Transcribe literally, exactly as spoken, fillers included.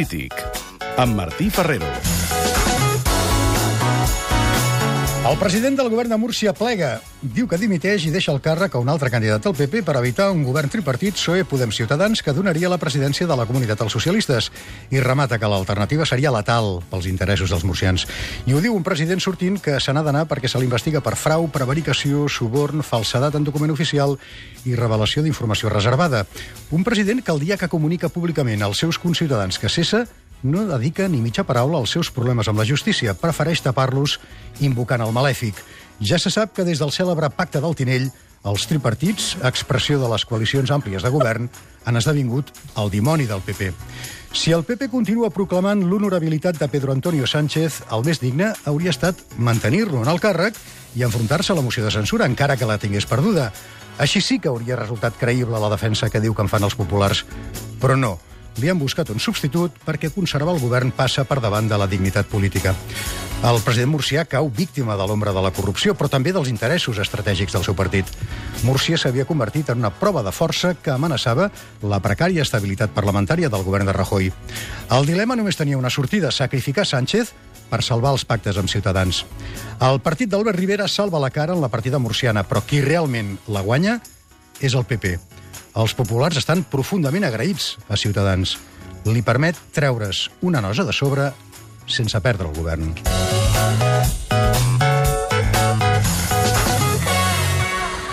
polític, amb Martí Ferrero. El president del govern de Múrcia plega. Diu que dimiteix i deixa el càrrec a un altre candidat del P P per evitar un govern tripartit P S O E Podem Ciutadans que donaria la presidència de la comunitat als socialistes. I remata que l'alternativa seria letal pels interessos dels murcians. I ho diu un president sortint que se n'ha d'anar perquè se l'investiga per frau, prevaricació, suborn, falsedat en document oficial i revelació d'informació reservada. Un president que el dia que comunica públicament als seus conciutadans que cessa no dedica ni mitja paraula als seus problemes amb la justícia, prefereix tapar-los invocant el malèfic. Ja se sap que des del cèlebre pacte del Tinell, els tripartits, expressió de les coalicions àmplies de govern, han esdevingut el dimoni del P P. Si el P P continua proclamant l'honorabilitat de Pedro Antonio Sánchez, el més digne hauria estat mantenir-lo en el càrrec i enfrontar-se a la moció de censura, encara que la tingués perduda. Així sí que hauria resultat creïble la defensa que diu que en fan els populars. Però no. Li han buscat un substitut perquè conservar el govern passa per davant de la dignitat política. El president murcià cau víctima de l'ombra de la corrupció, però també dels interessos estratègics del seu partit. Múrcia s'havia convertit en una prova de força que amenaçava la precària estabilitat parlamentària del govern de Rajoy. El dilema només tenia una sortida: sacrificar Sánchez per salvar els pactes amb Ciutadans. El partit d'Albert Rivera salva la cara en la partida murciana, però qui realment la guanya és el P P. Els populars estan profundament agraïts a Ciutadans. Li permet treure's una nosa de sobre sense perdre el govern.